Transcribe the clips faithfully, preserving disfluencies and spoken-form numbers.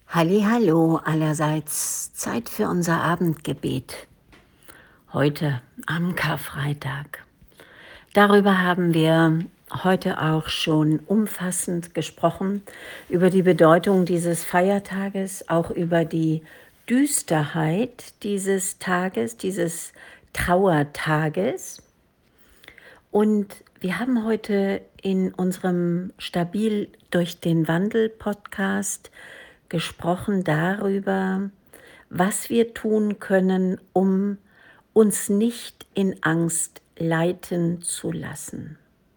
Hallihallo allerseits, Zeit für unser Abendgebet. Heute am Karfreitag. Darüber haben wir heute auch schon umfassend gesprochen, über die Bedeutung dieses Feiertages, auch über die Düsterheit dieses Tages, dieses Trauertages. Und wir haben heute in unserem Stabil durch den Wandel Podcast gesprochen darüber, was wir tun können, um uns nicht in Angst leiten zu lassen.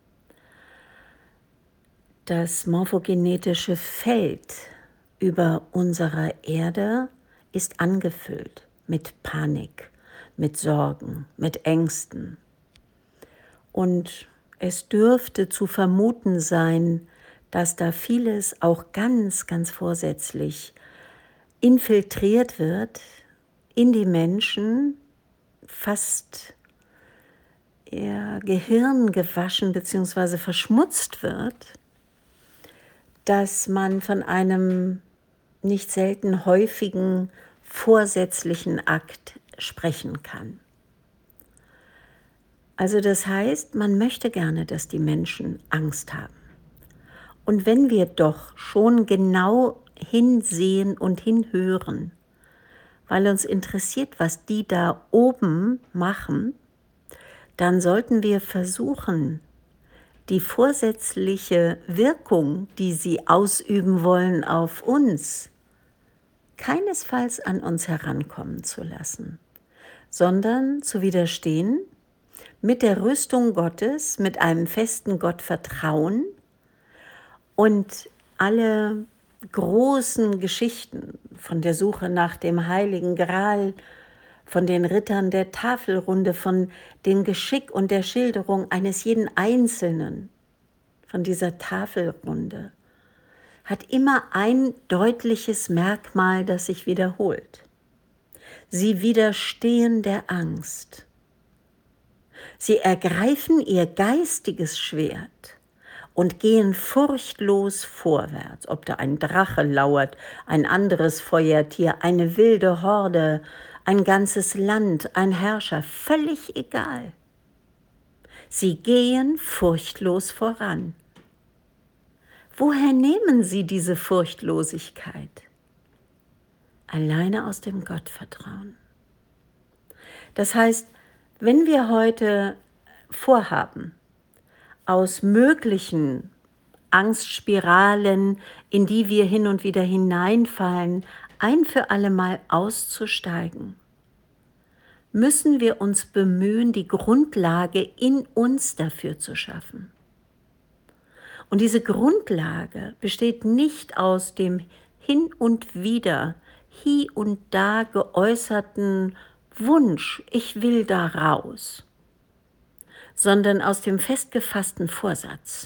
Das morphogenetische Feld über unserer Erde ist angefüllt mit Panik, mit Sorgen, mit Ängsten. Und es dürfte zu vermuten sein, dass da vieles auch ganz, ganz vorsätzlich infiltriert wird in die Menschen, fast ihr Gehirn gewaschen bzw. verschmutzt wird, dass man von einem nicht selten häufigen vorsätzlichen Akt sprechen kann. Also das heißt, man möchte gerne, dass die Menschen Angst haben. Und wenn wir doch schon genau hinsehen und hinhören, weil uns interessiert, was die da oben machen, dann sollten wir versuchen, die vorsätzliche Wirkung, die sie ausüben wollen auf uns, keinesfalls an uns herankommen zu lassen, sondern zu widerstehen mit der Rüstung Gottes, mit einem festen Gottvertrauen. Und alle großen Geschichten von der Suche nach dem Heiligen Gral, von den Rittern der Tafelrunde, von dem Geschick und der Schilderung eines jeden Einzelnen von dieser Tafelrunde, hat immer ein deutliches Merkmal, das sich wiederholt. Sie widerstehen der Angst. Sie ergreifen ihr geistiges Schwert und gehen furchtlos vorwärts, ob da ein Drache lauert, ein anderes Feuertier, eine wilde Horde, ein ganzes Land, ein Herrscher, völlig egal. Sie gehen furchtlos voran. Woher nehmen sie diese Furchtlosigkeit? Alleine aus dem Gottvertrauen. Das heißt, wenn wir heute vorhaben, aus möglichen Angstspiralen, in die wir hin und wieder hineinfallen, ein für alle Mal auszusteigen, müssen wir uns bemühen, die Grundlage in uns dafür zu schaffen. Und diese Grundlage besteht nicht aus dem hin und wieder, hie und da geäußerten Wunsch, ich will da raus, sondern aus dem festgefassten Vorsatz,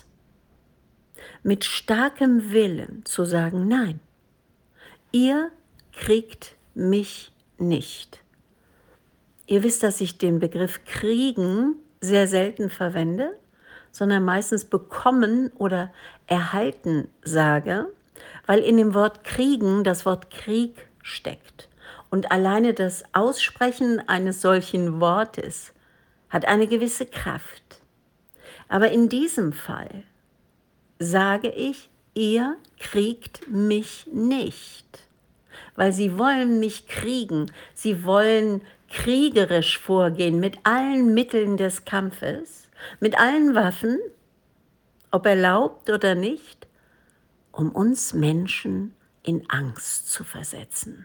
mit starkem Willen zu sagen, nein, ihr kriegt mich nicht. Ihr wisst, dass ich den Begriff kriegen sehr selten verwende, sondern meistens bekommen oder erhalten sage, weil in dem Wort kriegen das Wort Krieg steckt. Und alleine das Aussprechen eines solchen Wortes hat eine gewisse Kraft. Aber in diesem Fall sage ich, ihr kriegt mich nicht, weil sie wollen mich kriegen. Sie wollen kriegerisch vorgehen mit allen Mitteln des Kampfes, mit allen Waffen, ob erlaubt oder nicht, um uns Menschen in Angst zu versetzen.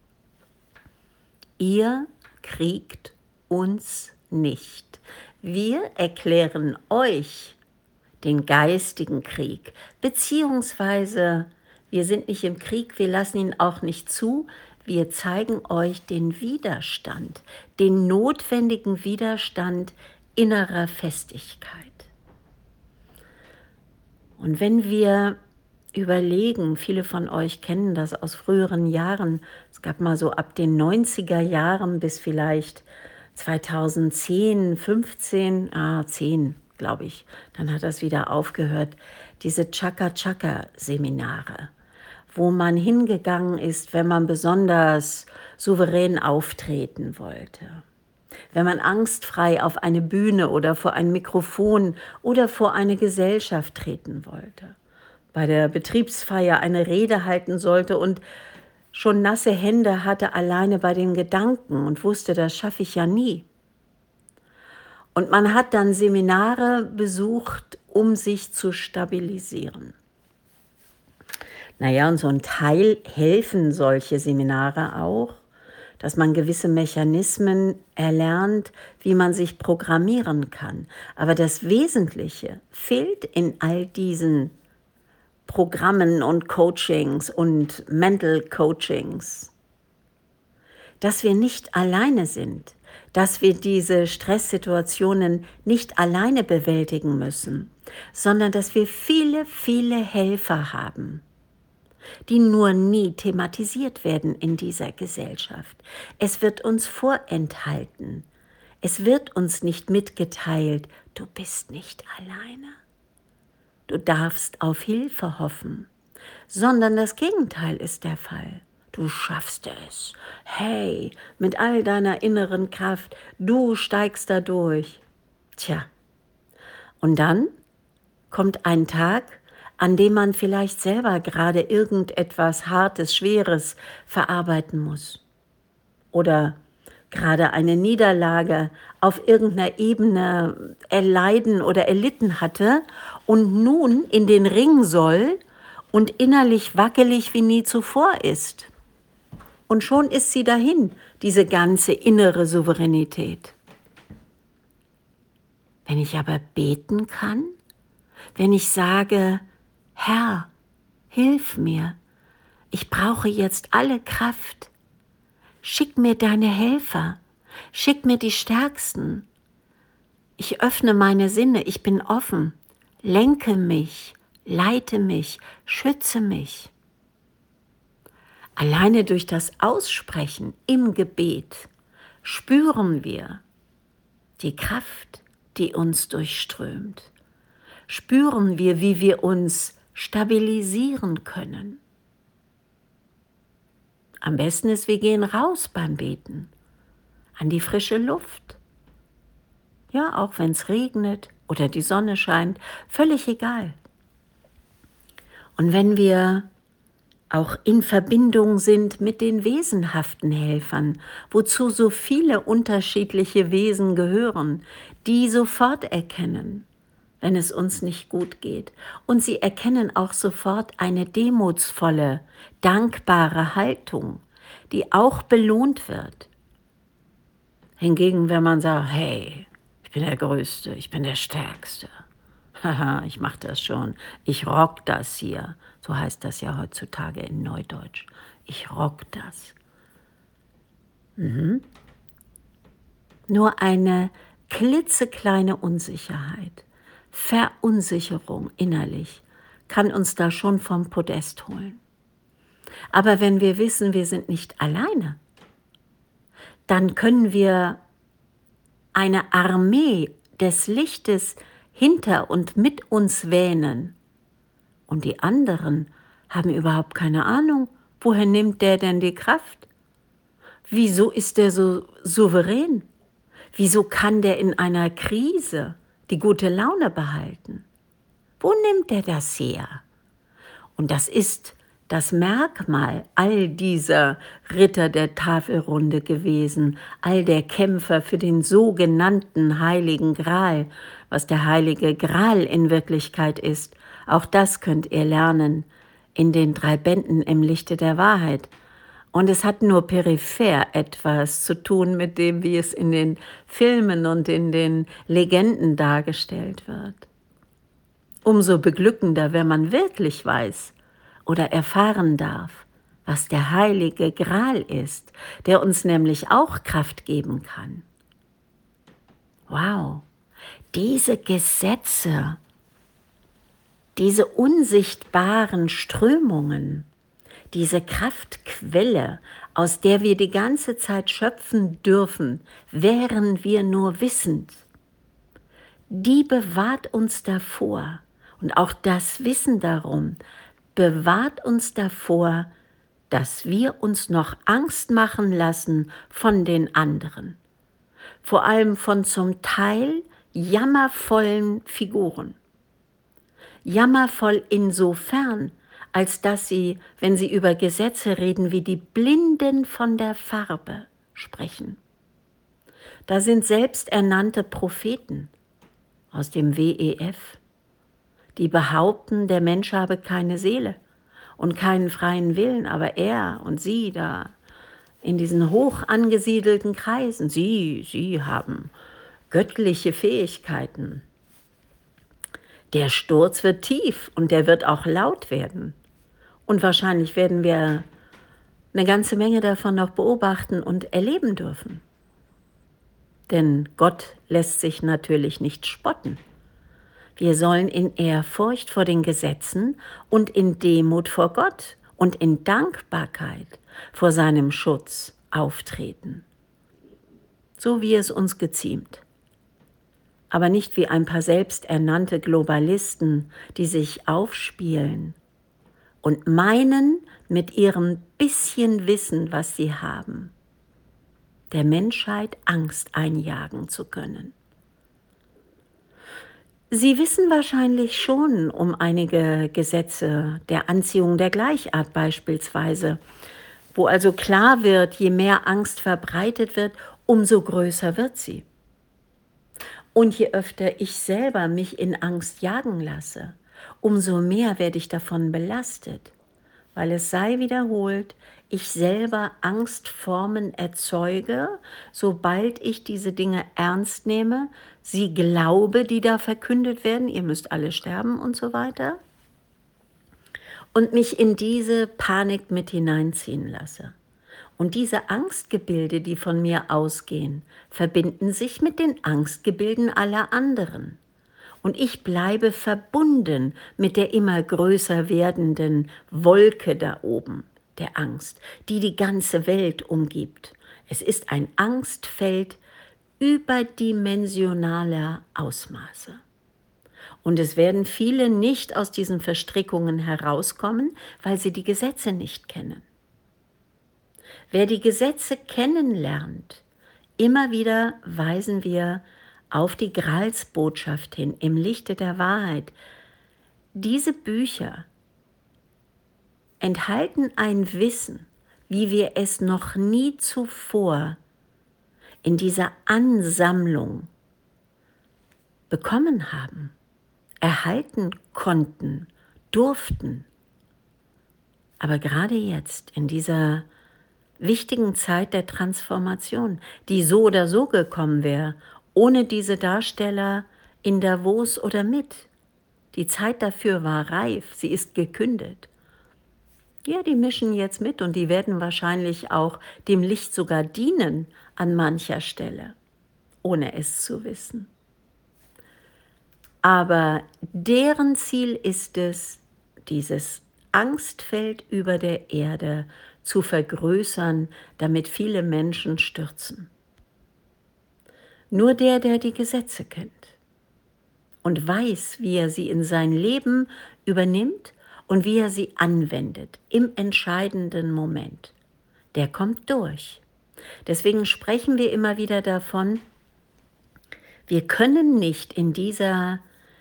Ihr kriegt uns nicht. Wir erklären euch den geistigen Krieg, beziehungsweise wir sind nicht im Krieg, wir lassen ihn auch nicht zu, wir zeigen euch den Widerstand, den notwendigen Widerstand innerer Festigkeit. Und wenn wir überlegen, viele von euch kennen das aus früheren Jahren, es gab mal so ab den neunziger Jahren bis vielleicht zweitausendzehn, fünfzehn, ah, zehn, glaube ich, dann hat das wieder aufgehört, diese Chaka-Chaka-Seminare, wo man hingegangen ist, wenn man besonders souverän auftreten wollte. Wenn man angstfrei auf eine Bühne oder vor ein Mikrofon oder vor eine Gesellschaft treten wollte. Bei der Betriebsfeier eine Rede halten sollte und schon nasse Hände hatte alleine bei den Gedanken und wusste, das schaffe ich ja nie. Und man hat dann Seminare besucht, um sich zu stabilisieren. Naja, und so ein Teil helfen solche Seminare auch, dass man gewisse Mechanismen erlernt, wie man sich programmieren kann. Aber das Wesentliche fehlt in all diesen Programmen und Coachings und Mental Coachings, dass wir nicht alleine sind, dass wir diese Stresssituationen nicht alleine bewältigen müssen, sondern dass wir viele, viele Helfer haben, die nur nie thematisiert werden in dieser Gesellschaft. Es wird uns vorenthalten. Es wird uns nicht mitgeteilt, du bist nicht alleine. Du darfst auf Hilfe hoffen, sondern das Gegenteil ist der Fall. Du schaffst es. Hey, mit all deiner inneren Kraft, du steigst da durch. Tja, und dann kommt ein Tag, an dem man vielleicht selber gerade irgendetwas Hartes, Schweres verarbeiten muss. Oder gerade eine Niederlage auf irgendeiner Ebene erleiden oder erlitten hatte und nun in den Ring soll und innerlich wackelig wie nie zuvor ist. Und schon ist sie dahin, diese ganze innere Souveränität. Wenn ich aber beten kann, wenn ich sage, Herr, hilf mir, ich brauche jetzt alle Kraft, schick mir deine Helfer, schick mir die Stärksten. Ich öffne meine Sinne, ich bin offen, lenke mich, leite mich, schütze mich. Alleine durch das Aussprechen im Gebet spüren wir die Kraft, die uns durchströmt. Spüren wir, wie wir uns stabilisieren können. Am besten ist, wir gehen raus beim Beten, an die frische Luft. Ja, auch wenn es regnet oder die Sonne scheint, völlig egal. Und wenn wir auch in Verbindung sind mit den wesenhaften Helfern, wozu so viele unterschiedliche Wesen gehören, die sofort erkennen, wenn es uns nicht gut geht. Und sie erkennen auch sofort eine demutsvolle, dankbare Haltung, die auch belohnt wird. Hingegen, wenn man sagt, hey, ich bin der Größte, ich bin der Stärkste, haha, ich mache das schon, ich rock das hier, so heißt das ja heutzutage in Neudeutsch, ich rock das. Mhm. Nur eine klitzekleine Unsicherheit, Verunsicherung innerlich kann uns da schon vom Podest holen. Aber wenn wir wissen, wir sind nicht alleine, dann können wir eine Armee des Lichtes hinter und mit uns wähnen. Und die anderen haben überhaupt keine Ahnung, woher nimmt der denn die Kraft? Wieso ist der so souverän? Wieso kann der in einer Krise die gute Laune behalten? Wo nimmt er das her? Und das ist das Merkmal all dieser Ritter der Tafelrunde gewesen, all der Kämpfer für den sogenannten Heiligen Gral, was der Heilige Gral in Wirklichkeit ist. Auch das könnt ihr lernen in den drei Bänden im Lichte der Wahrheit. Und es hat nur peripher etwas zu tun mit dem, wie es in den Filmen und in den Legenden dargestellt wird. Umso beglückender, wenn man wirklich weiß oder erfahren darf, was der Heilige Gral ist, der uns nämlich auch Kraft geben kann. Wow, diese Gesetze, diese unsichtbaren Strömungen, diese Kraftquelle, aus der wir die ganze Zeit schöpfen dürfen, wären wir nur wissend, die bewahrt uns davor und auch das Wissen darum, bewahrt uns davor, dass wir uns noch Angst machen lassen von den anderen, vor allem von zum Teil jammervollen Figuren. Jammervoll insofern, als dass sie, wenn sie über Gesetze reden, wie die Blinden von der Farbe sprechen. Da sind selbsternannte Propheten aus dem W E F, die behaupten, der Mensch habe keine Seele und keinen freien Willen, aber er und sie da in diesen hoch angesiedelten Kreisen, sie, sie haben göttliche Fähigkeiten. Der Sturz wird tief und der wird auch laut werden. Und wahrscheinlich werden wir eine ganze Menge davon noch beobachten und erleben dürfen. Denn Gott lässt sich natürlich nicht spotten. Wir sollen in Ehrfurcht vor den Gesetzen und in Demut vor Gott und in Dankbarkeit vor seinem Schutz auftreten. So wie es uns geziemt. Aber nicht wie ein paar selbsternannte Globalisten, die sich aufspielen und meinen, mit ihrem bisschen Wissen, was sie haben, der Menschheit Angst einjagen zu können. Sie wissen wahrscheinlich schon um einige Gesetze der Anziehung der Gleichart beispielsweise, wo also klar wird, je mehr Angst verbreitet wird, umso größer wird sie. Und je öfter ich selber mich in Angst jagen lasse, umso mehr werde ich davon belastet, weil es sei wiederholt, ich selber Angstformen erzeuge, sobald ich diese Dinge ernst nehme, sie glaube, die da verkündet werden, ihr müsst alle sterben und so weiter, und mich in diese Panik mit hineinziehen lasse. Und diese Angstgebilde, die von mir ausgehen, verbinden sich mit den Angstgebilden aller anderen. Und ich bleibe verbunden mit der immer größer werdenden Wolke da oben, der Angst, die die ganze Welt umgibt. Es ist ein Angstfeld überdimensionaler Ausmaße. Und es werden viele nicht aus diesen Verstrickungen herauskommen, weil sie die Gesetze nicht kennen. Wer die Gesetze kennenlernt, immer wieder weisen wir auf die Gralsbotschaft hin, im Lichte der Wahrheit. Diese Bücher enthalten ein Wissen, wie wir es noch nie zuvor in dieser Ansammlung bekommen haben, erhalten konnten, durften. Aber gerade jetzt, in dieser wichtigen Zeit der Transformation, die so oder so gekommen wäre, ohne diese Darsteller in Davos oder mit. Die Zeit dafür war reif, sie ist gekündet. Ja, die mischen jetzt mit und die werden wahrscheinlich auch dem Licht sogar dienen an mancher Stelle, ohne es zu wissen. Aber deren Ziel ist es, dieses Angstfeld über der Erde zu vergrößern, damit viele Menschen stürzen. Nur der, der die Gesetze kennt und weiß, wie er sie in sein Leben übernimmt und wie er sie anwendet im entscheidenden Moment, der kommt durch. Deswegen sprechen wir immer wieder davon, wir können nicht in dieser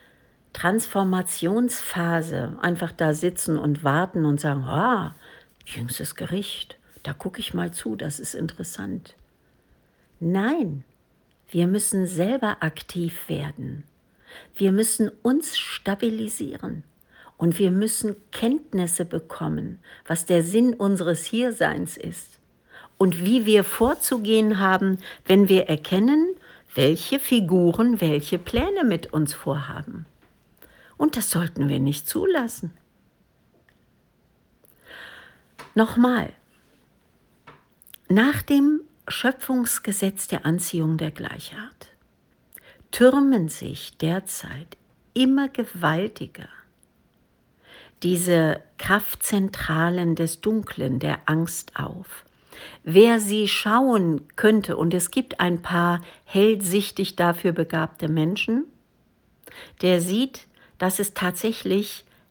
Transformationsphase einfach da sitzen und warten und sagen, ah, jüngstes Gericht, da gucke ich mal zu, das ist interessant. Nein, wir müssen selber aktiv werden. Wir müssen uns stabilisieren und wir müssen Kenntnisse bekommen, was der Sinn unseres Hierseins ist und wie wir vorzugehen haben, wenn wir erkennen, welche Figuren welche Pläne mit uns vorhaben. Und das sollten wir nicht zulassen. Nochmal, nach dem Schöpfungsgesetz der Anziehung der Gleichheit türmen sich derzeit immer gewaltiger diese Kraftzentralen des Dunklen, der Angst auf. Wer sie schauen könnte, und es gibt ein paar hellsichtig dafür begabte Menschen, der sieht, dass es tatsächlich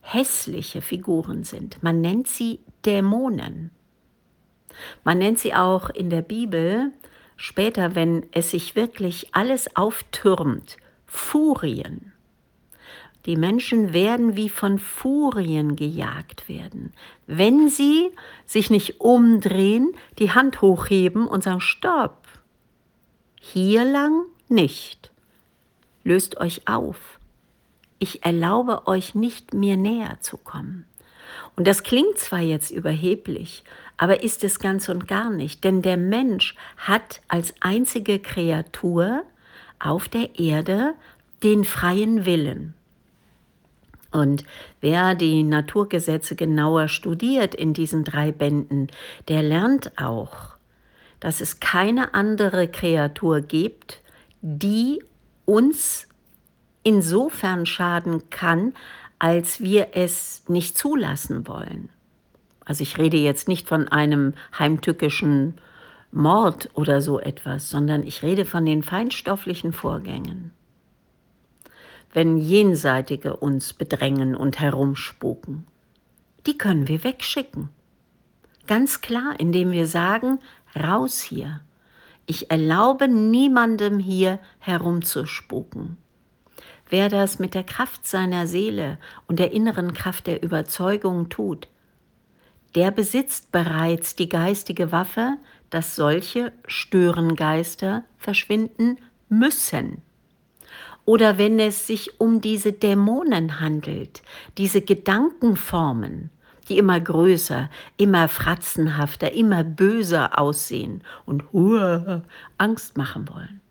hässliche Figuren sind. Man nennt sie Dämonen. Man nennt sie auch in der Bibel später, wenn es sich wirklich alles auftürmt, Furien. Die Menschen werden wie von Furien gejagt werden, wenn sie sich nicht umdrehen, die Hand hochheben und sagen, Stopp, hier lang nicht, löst euch auf. Ich erlaube euch nicht, mir näher zu kommen. Und das klingt zwar jetzt überheblich, aber ist es ganz und gar nicht, denn der Mensch hat als einzige Kreatur auf der Erde den freien Willen. Und wer die Naturgesetze genauer studiert in diesen drei Bänden, der lernt auch, dass es keine andere Kreatur gibt, die uns insofern schaden kann, als wir es nicht zulassen wollen. Also ich rede jetzt nicht von einem heimtückischen Mord oder so etwas, sondern ich rede von den feinstofflichen Vorgängen. Wenn Jenseitige uns bedrängen und herumspuken, die können wir wegschicken. Ganz klar, indem wir sagen, raus hier. Ich erlaube niemandem hier herumzuspuken. Wer das mit der Kraft seiner Seele und der inneren Kraft der Überzeugung tut, der besitzt bereits die geistige Waffe, dass solche Störengeister verschwinden müssen. Oder wenn es sich um diese Dämonen handelt, diese Gedankenformen, die immer größer, immer fratzenhafter, immer böser aussehen und huah, Angst machen wollen.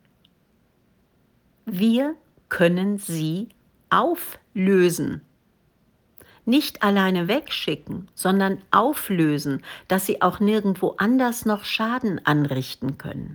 Wir können sie auflösen. Nicht alleine wegschicken, sondern auflösen, dass sie auch nirgendwo anders noch Schaden anrichten können.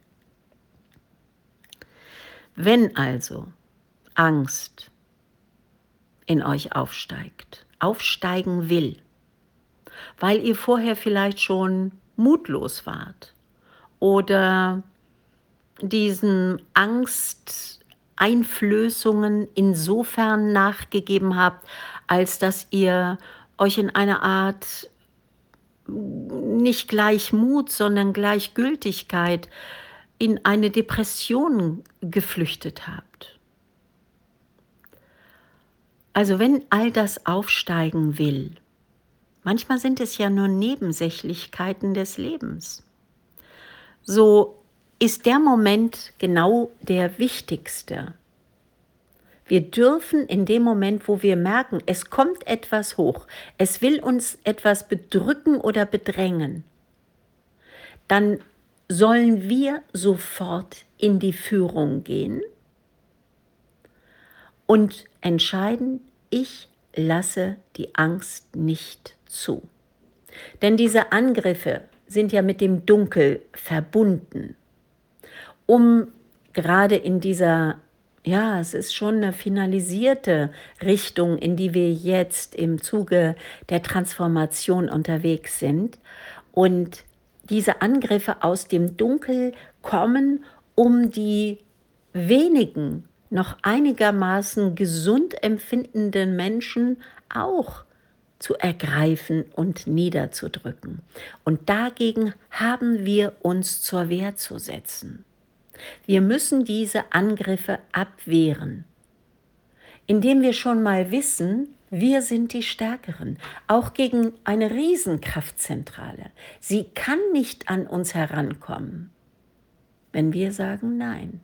Wenn also Angst in euch aufsteigt, aufsteigen will, weil ihr vorher vielleicht schon mutlos wart oder diesen Angsteinflößungen insofern nachgegeben habt, als dass ihr euch in eine Art nicht gleich Mut, sondern Gleichgültigkeit in eine Depression geflüchtet habt. Also wenn all das aufsteigen will, manchmal sind es ja nur Nebensächlichkeiten des Lebens, so ist der Moment genau der wichtigste. Wir dürfen in dem Moment, wo wir merken, es kommt etwas hoch, es will uns etwas bedrücken oder bedrängen, dann sollen wir sofort in die Führung gehen und entscheiden, ich lasse die Angst nicht zu. Denn diese Angriffe sind ja mit dem Dunkel verbunden. Um gerade in dieser, ja, es ist schon eine finalisierte Richtung, in die wir jetzt im Zuge der Transformation unterwegs sind. Und diese Angriffe aus dem Dunkel kommen, um die wenigen noch einigermaßen gesund empfindenden Menschen auch zu ergreifen und niederzudrücken. Und dagegen haben wir uns zur Wehr zu setzen. Wir müssen diese Angriffe abwehren, indem wir schon mal wissen, wir sind die Stärkeren, auch gegen eine Riesenkraftzentrale. Sie kann nicht an uns herankommen, wenn wir sagen Nein.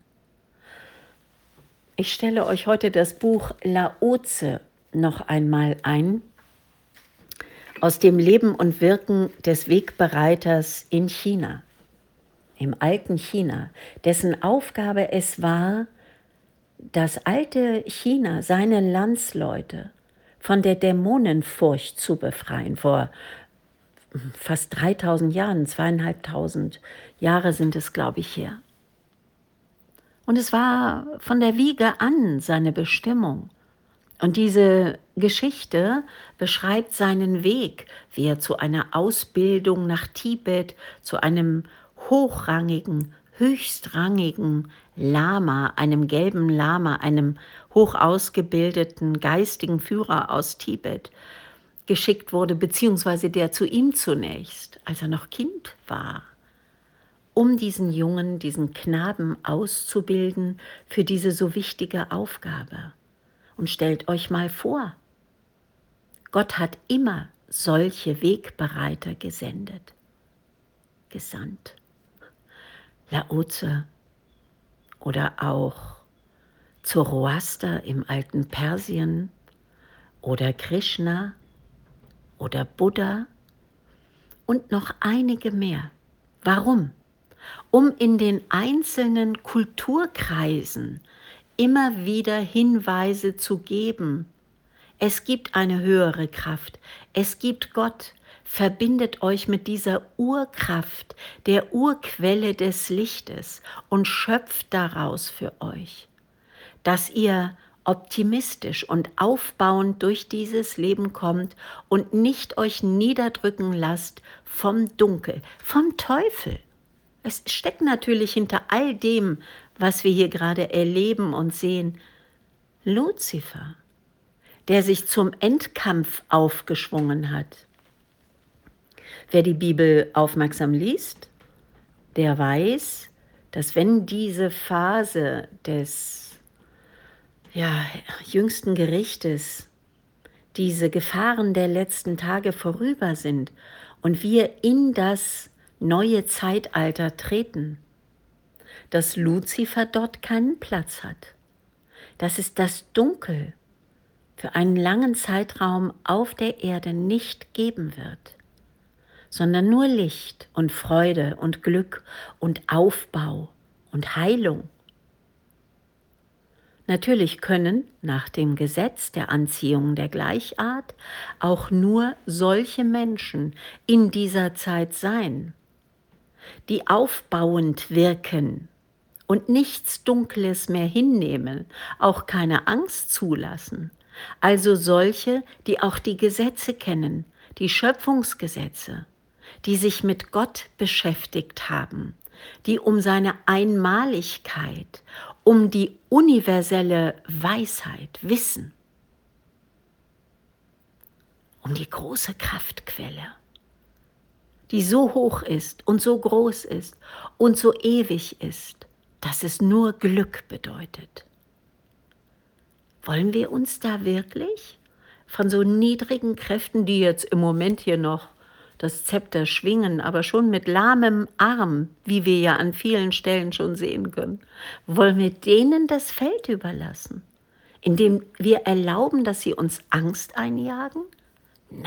Ich stelle euch heute das Buch Lao Tse noch einmal ein, aus dem Leben und Wirken des Wegbereiters in China, im alten China, dessen Aufgabe es war, das alte China, seine Landsleute, von der Dämonenfurcht zu befreien. Vor fast dreitausend Jahren, zweieinhalbtausend Jahre sind es, glaube ich, her. Und es war von der Wiege an seine Bestimmung. Und diese Geschichte beschreibt seinen Weg, wie er zu einer Ausbildung nach Tibet, zu einem hochrangigen, höchstrangigen Lama, einem gelben Lama, einem hoch ausgebildeten geistigen Führer aus Tibet, geschickt wurde, beziehungsweise der zu ihm zunächst, als er noch Kind war, um diesen Jungen, diesen Knaben auszubilden für diese so wichtige Aufgabe. Und stellt euch mal vor, Gott hat immer solche Wegbereiter gesendet, gesandt. Laoze oder auch Zoroaster im alten Persien oder Krishna oder Buddha und noch einige mehr. Warum? Um in den einzelnen Kulturkreisen immer wieder Hinweise zu geben. Es gibt eine höhere Kraft, es gibt Gott. Verbindet euch mit dieser Urkraft, der Urquelle des Lichtes und schöpft daraus für euch, dass ihr optimistisch und aufbauend durch dieses Leben kommt und nicht euch niederdrücken lasst vom Dunkel, vom Teufel. Es steckt natürlich hinter all dem, was wir hier gerade erleben und sehen, Luzifer, der sich zum Endkampf aufgeschwungen hat. Wer die Bibel aufmerksam liest, der weiß, dass wenn diese Phase des ja, jüngsten Gerichtes, diese Gefahren der letzten Tage vorüber sind und wir in das neue Zeitalter treten, dass Luzifer dort keinen Platz hat, dass es das Dunkel für einen langen Zeitraum auf der Erde nicht geben wird, sondern nur Licht und Freude und Glück und Aufbau und Heilung. Natürlich können nach dem Gesetz der Anziehung der Gleichart auch nur solche Menschen in dieser Zeit sein, die aufbauend wirken und nichts Dunkles mehr hinnehmen, auch keine Angst zulassen. Also solche, die auch die Gesetze kennen, die Schöpfungsgesetze, die sich mit Gott beschäftigt haben, die um seine Einmaligkeit, um die universelle Weisheit wissen, um die große Kraftquelle, die so hoch ist und so groß ist und so ewig ist, dass es nur Glück bedeutet. Wollen wir uns da wirklich von so niedrigen Kräften, die jetzt im Moment hier noch das Zepter schwingen, aber schon mit lahmem Arm, wie wir ja an vielen Stellen schon sehen können, wollen wir denen das Feld überlassen, indem wir erlauben, dass sie uns Angst einjagen? Nein.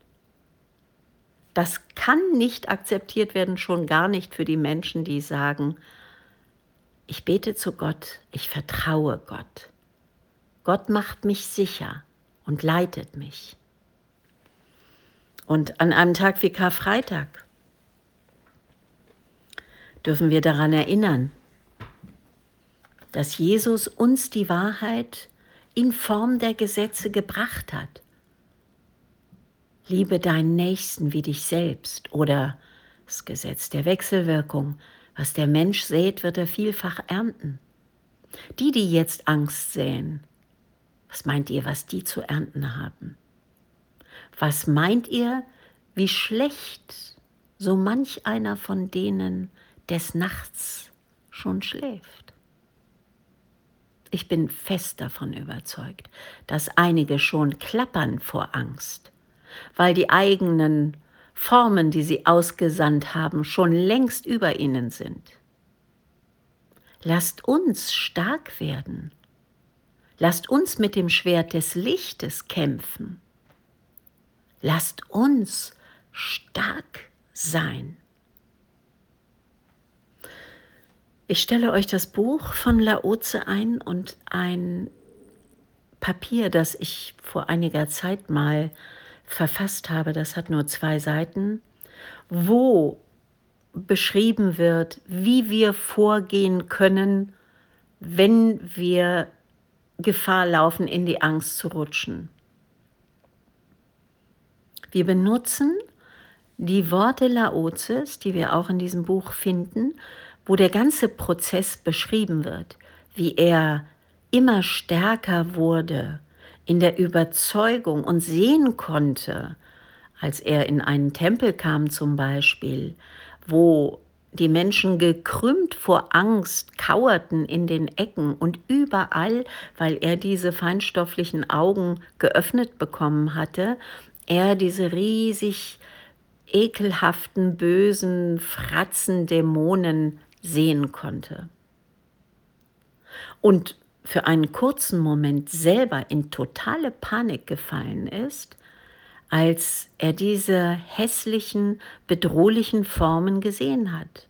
Das kann nicht akzeptiert werden, schon gar nicht für die Menschen, die sagen, ich bete zu Gott, ich vertraue Gott. Gott macht mich sicher und leitet mich. Und an einem Tag wie Karfreitag dürfen wir daran erinnern, dass Jesus uns die Wahrheit in Form der Gesetze gebracht hat. Liebe deinen Nächsten wie dich selbst oder das Gesetz der Wechselwirkung. Was der Mensch sät, wird er vielfach ernten. Die, die jetzt Angst säen, was meint ihr, was die zu ernten haben? Was meint ihr, wie schlecht so manch einer von denen des Nachts schon schläft? Ich bin fest davon überzeugt, dass einige schon klappern vor Angst, weil die eigenen Formen, die sie ausgesandt haben, schon längst über ihnen sind. Lasst uns stark werden. Lasst uns mit dem Schwert des Lichtes kämpfen. Lasst uns stark sein. Ich stelle euch das Buch von Laoze ein und ein Papier, das ich vor einiger Zeit mal verfasst habe, das hat nur zwei Seiten, wo beschrieben wird, wie wir vorgehen können, wenn wir Gefahr laufen, in die Angst zu rutschen. Wir benutzen die Worte Laozes, die wir auch in diesem Buch finden, wo der ganze Prozess beschrieben wird, wie er immer stärker wurde in der Überzeugung und sehen konnte, als er in einen Tempel kam zum Beispiel, wo die Menschen gekrümmt vor Angst kauerten in den Ecken und überall, weil er diese feinstofflichen Augen geöffnet bekommen hatte, er diese riesig ekelhaften, bösen, Fratzen, Dämonen sehen konnte. Und für einen kurzen Moment selber in totale Panik gefallen ist, als er diese hässlichen, bedrohlichen Formen gesehen hat.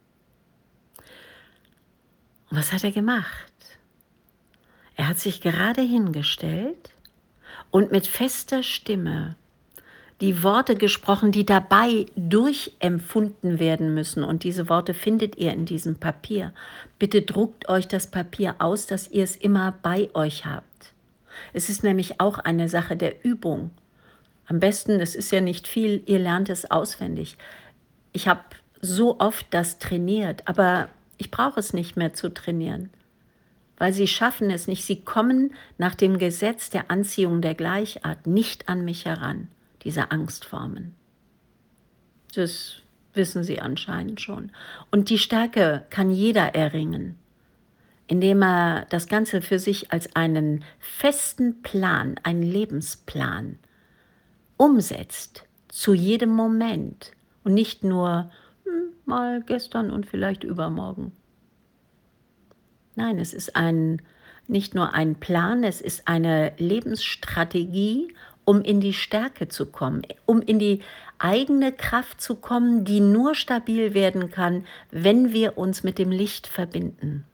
Und was hat er gemacht? Er hat sich gerade hingestellt und mit fester Stimme die Worte gesprochen, die dabei durchempfunden werden müssen. Und diese Worte findet ihr in diesem Papier. Bitte druckt euch das Papier aus, dass ihr es immer bei euch habt. Es ist nämlich auch eine Sache der Übung. Am besten, es ist ja nicht viel, ihr lernt es auswendig. Ich habe so oft das trainiert, aber ich brauche es nicht mehr zu trainieren, weil sie schaffen es nicht. Sie kommen nach dem Gesetz der Anziehung der Gleichart nicht an mich heran, diese Angstformen. Das wissen sie anscheinend schon. Und die Stärke kann jeder erringen, indem er das Ganze für sich als einen festen Plan, einen Lebensplan umsetzt, zu jedem Moment und nicht nur hm, mal gestern und vielleicht übermorgen. Nein, es ist ein, nicht nur ein Plan, es ist eine Lebensstrategie, um in die Stärke zu kommen, um in die eigene Kraft zu kommen, die nur stabil werden kann, wenn wir uns mit dem Licht verbinden.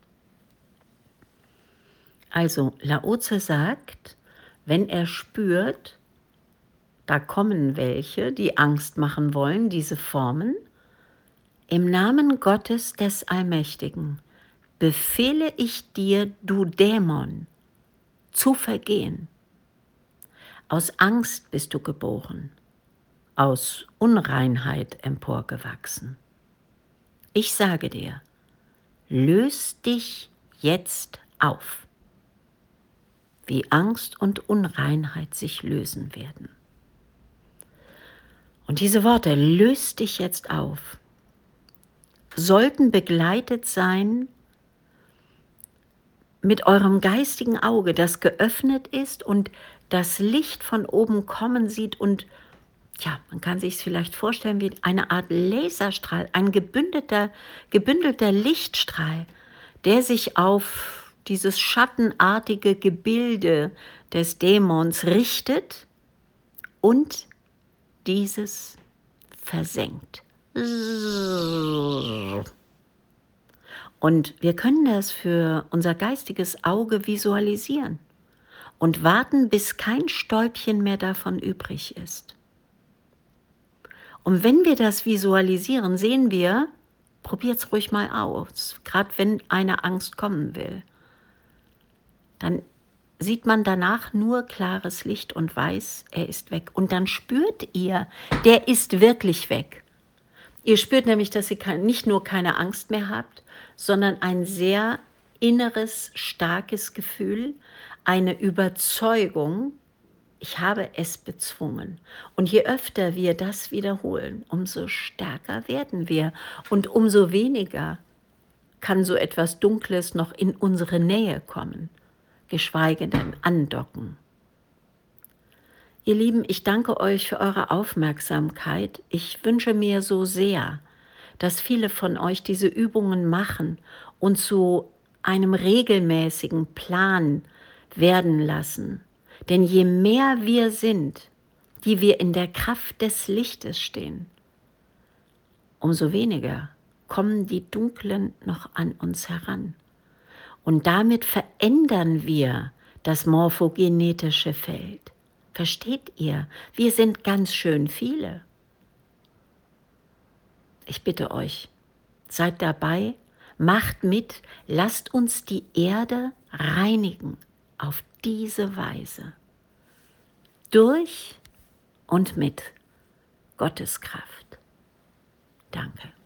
Also Lao Tse sagt, wenn er spürt, da kommen welche, die Angst machen wollen, diese Formen, im Namen Gottes des Allmächtigen befehle ich dir, du Dämon, zu vergehen. Aus Angst bist du geboren, aus Unreinheit emporgewachsen. Ich sage dir, löst dich jetzt auf, wie Angst und Unreinheit sich lösen werden. Und diese Worte, löst dich jetzt auf, sollten begleitet sein mit eurem geistigen Auge, das geöffnet ist und das Licht von oben kommen sieht und ja, man kann sich es vielleicht vorstellen wie eine Art Laserstrahl, ein gebündelter, gebündelter Lichtstrahl, der sich auf dieses schattenartige Gebilde des Dämons richtet und dieses versenkt. Und wir können das für unser geistiges Auge visualisieren und warten, bis kein Stäubchen mehr davon übrig ist. Und wenn wir das visualisieren, sehen wir, probiert es ruhig mal aus, gerade wenn eine Angst kommen will, dann sieht man danach nur klares Licht und weiß, er ist weg. Und dann spürt ihr, der ist wirklich weg. Ihr spürt nämlich, dass ihr nicht nur keine Angst mehr habt, sondern ein sehr inneres, starkes Gefühl, eine Überzeugung, ich habe es bezwungen. Und je öfter wir das wiederholen, umso stärker werden wir und umso weniger kann so etwas Dunkles noch in unsere Nähe kommen, geschweige denn andocken. Ihr Lieben, ich danke euch für eure Aufmerksamkeit. Ich wünsche mir so sehr, dass viele von euch diese Übungen machen und zu einem regelmäßigen Plan werden lassen. Denn je mehr wir sind, die wir in der Kraft des Lichtes stehen, umso weniger kommen die Dunklen noch an uns heran. Und damit verändern wir das morphogenetische Feld. Versteht ihr? Wir sind ganz schön viele. Ich bitte euch, seid dabei, macht mit, lasst uns die Erde reinigen auf diese Weise. Durch und mit Gottes Kraft. Danke.